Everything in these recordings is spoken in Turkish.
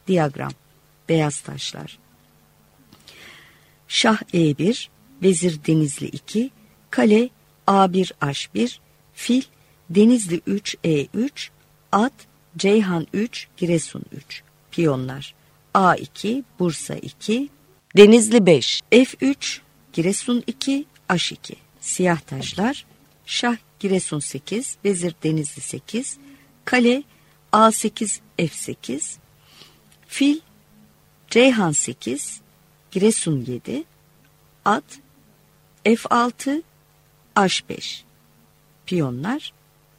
Diyagram. Beyaz taşlar. Şah E1, vezir Denizli 2, kale A1 H1, fil Denizli 3 E3, at Ceyhan 3 Giresun 3. Piyonlar A2 Bursa 2, Denizli 5, F3 Giresun 2, H2. Siyah taşlar şah Giresun 8, vezir Denizli 8, kale A8 F8, fil Ceyhan 8, Giresun 7, at F6 H5. Piyonlar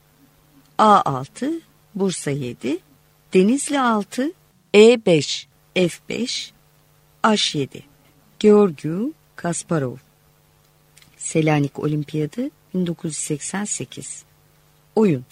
A6 Bursa 7, Denizli 6, E5 F5 H7. Georgiy Kasparov. Selanik Olimpiyatı 1988. Oyun.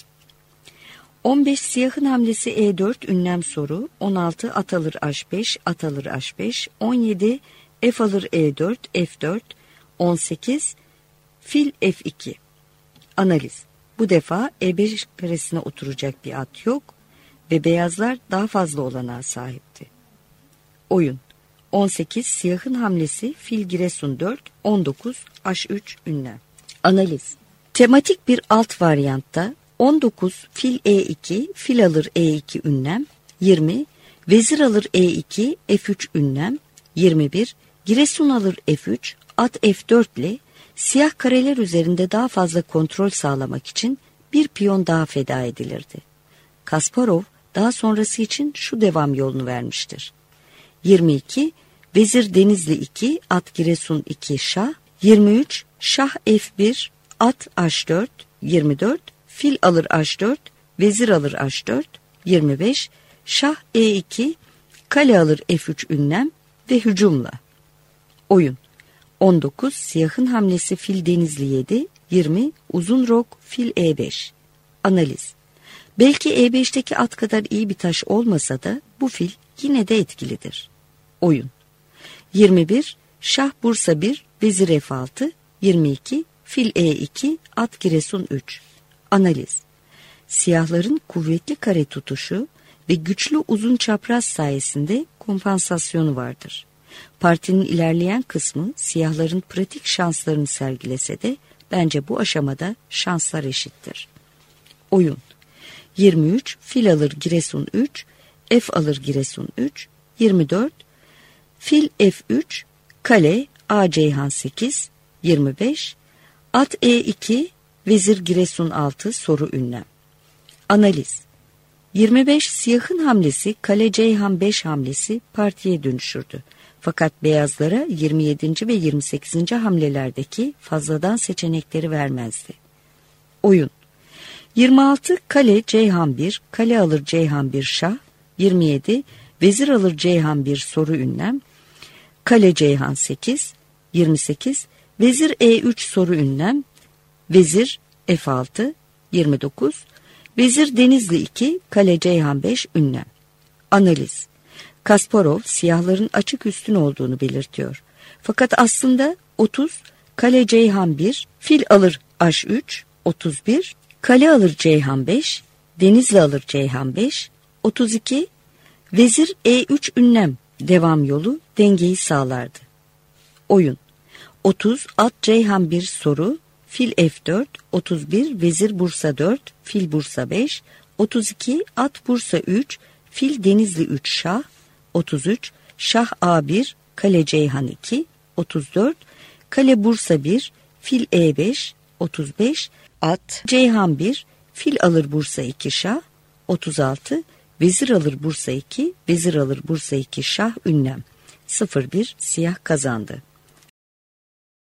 15 siyahın hamlesi E4 ünlem soru, 16 at alır H5, at alır H5, 17 F alır E4, F4, 18 fil F2. Analiz. Bu defa E5 karesine oturacak bir at yok ve beyazlar daha fazla olanağa sahipti. Oyun. 18 siyahın hamlesi fil Giresun 4, 19 H3 ünlem. Analiz. Tematik bir alt varyantta 19 fil E2, fil alır E2 ünlem, 20 vezir alır E2, F3 ünlem, 21 Giresun alır F3, at F4 ile siyah kareler üzerinde daha fazla kontrol sağlamak için bir piyon daha feda edilirdi. Kasparov daha sonrası için şu devam yolunu vermiştir. 22 vezir Denizli 2, at Giresun 2 şah, 23 şah F1, at H4, 24 fil alır H4, vezir alır H4, 25 şah E2, kale alır F3 ünlem ve hücumla. Oyun. 19 siyahın hamlesi fil Denizli 7, 20 uzun rok fil E5. Analiz. Belki E5'teki at kadar iyi bir taş olmasa da bu fil yine de etkilidir. Oyun. 21 şah Bursa 1, vezir F6, 22 fil E2, at Giresun 3. Analiz. Siyahların kuvvetli kare tutuşu ve güçlü uzun çapraz sayesinde kompansasyonu vardır. Partinin ilerleyen kısmı siyahların pratik şanslarını sergilese de bence bu aşamada şanslar eşittir. Oyun. 23 fil alır Giresun 3, F alır Giresun 3, 24 fil F3, kale A Ceyhan 8, 25 at E2, vezir Giresun 6 soru ünlem. Analiz. 25 siyahın hamlesi kale Ceyhan 5 hamlesi partiye dönüşürdü. Fakat beyazlara 27. ve 28. hamlelerdeki fazladan seçenekleri vermezdi. Oyun. 26 kale Ceyhan 1, kale alır Ceyhan 1 şah, 27 vezir alır Ceyhan 1 soru ünlem, kale Ceyhan 8, 28 vezir E3 soru ünlem, vezir F6, 29 vezir Denizli 2, kale Ceyhan 5 ünlem. Analiz. Kasparov siyahların açık üstün olduğunu belirtiyor. Fakat aslında 30 kale Ceyhan 1, fil alır H3, 31 kale alır Ceyhan 5, Denizli alır Ceyhan 5, 32 vezir E3 ünlem devam yolu dengeyi sağlardı. Oyun. 30 at Ceyhan 1 soru, fil F4, 31 vezir Bursa 4, fil Bursa 5, 32 at Bursa 3, fil Denizli 3 şah, 33 şah A1, kale Ceyhan 2, 34 kale Bursa 1, fil E5, 35 at Ceyhan 1, fil alır Bursa 2 şah, 36 vezir alır Bursa 2, vezir alır Bursa 2 şah ünlem. 0-1 siyah kazandı.